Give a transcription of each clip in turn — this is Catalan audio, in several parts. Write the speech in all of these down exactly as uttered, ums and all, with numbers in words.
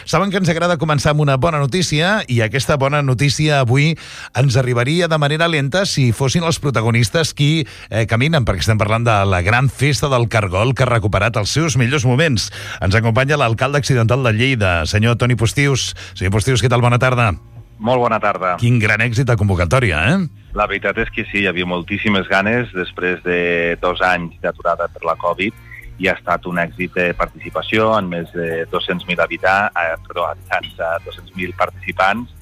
Saben que ens agrada començar amb una bona notícia i aquesta bona notícia avui ens arribaria de manera lenta si fossin els protagonistes qui eh, caminen, perquè estem parlant de la gran festa del Cargol que ha recuperat els seus millors moments. Ens acompanya l'alcalde accidental de Lleida, senyor Toni Postius. Senyor Postius, què tal? Bona tarda. Molt bona tarda. Quin gran èxit de convocatòria, eh? La veritat és que sí, hi havia moltíssimes ganes després de dos anys d'aturada per la Covid i ha estat un èxit de participació en més de dos-cents mil habitants, eh, perdó, habitants, eh, dos-cents mil participants,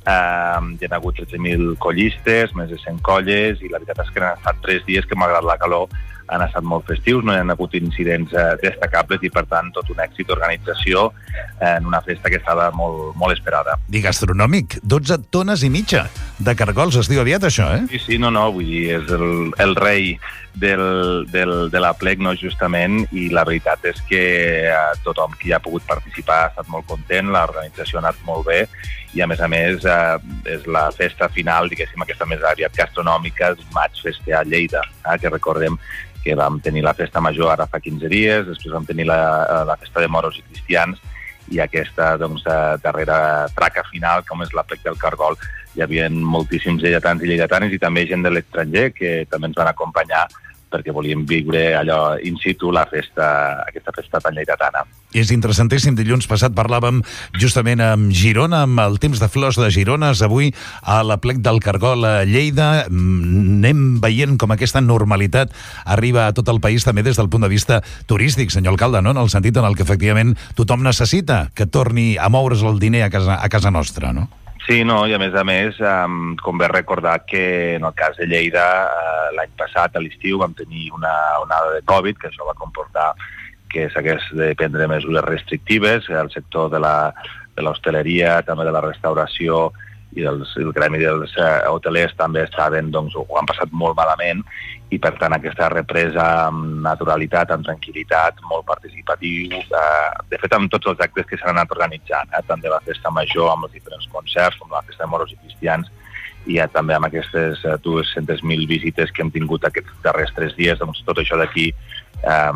eh, hi ha hagut tretze mil collistes, més de cent colles, i la veritat és que han estat tres dies que, malgrat la calor, han estat molt festius, no hi ha hagut incidents eh, destacables i, per tant, tot un èxit d'organització eh, en una festa que estava molt, molt esperada. I gastronòmic, dotze tones i mitja de cargols, es diu aviat això, eh? Sí, sí, no, no, vull dir, és el, el rei del, del, de l'aplec, no, justament, i la veritat és que eh, tothom qui ha pogut participar ha estat molt content, l'organització ha anat molt bé, i a més a més eh, és la festa final, diguéssim, aquesta més aviat gastronòmica d'un maig fester a Lleida, eh, que recordem que vam tenir la festa major ara fa quinze dies, després vam tenir la, la festa de moros i cristians, i aquesta doncs, darrera traca final, com és l'aplec del Cargol, hi havia moltíssims lleidatans i lleidatanes i també gent de l'estranger que també ens van acompanyar perquè volíem viure allò in situ, la festa, aquesta festa tan lleidatana. És interessantíssim. Dilluns passat parlàvem justament amb Girona, amb el temps de flors de Girones, avui a l'aplec del Cargol a Lleida. Anem veient com aquesta normalitat arriba a tot el país, també des del punt de vista turístic, senyor alcalde, no? En el sentit en el que efectivament tothom necessita que torni a moure's el diner a casa, a casa nostra, no? Sí, no, i a més a més, um, convé recordar que en el cas de Lleida, uh, l'any passat, a l'estiu, vam tenir una onada de Covid, que això va comportar que s'hagués de prendre mesures restrictives. El sector de la, de l'hostaleria, també de la restauració i dels, el gremi dels uh, hotelers també estaven, doncs, ho han passat molt malament, i per tant aquesta represa amb naturalitat, amb tranquil·litat, molt participatiu, eh, de fet amb tots els actes que s'han anat organitzant, eh, tant de la festa major amb els diferents concerts, com la festa de moros i cristians, i ja també amb aquestes eh, dues-centes mil visites que hem tingut aquests darrers tres dies, doncs tot això d'aquí eh,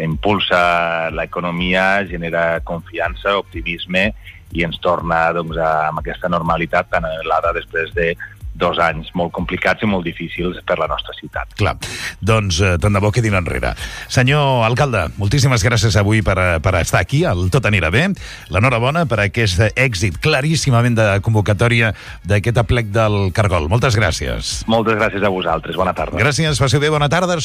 impulsa l'economia, genera confiança, optimisme, i ens torna doncs, a, amb aquesta normalitat tan anhelada després de dos anys molt complicats i molt difícils per la nostra ciutat. Clar, doncs eh, tant de bo quedin enrere. Senyor alcalde, moltíssimes gràcies avui per, per estar aquí, el Tot anirà bé. L'enhorabona per aquest èxit claríssimament de convocatòria d'aquest aplec del Cargol. Moltes gràcies. Moltes gràcies a vosaltres. Bona tarda. Gràcies, faci bé, bona tarda.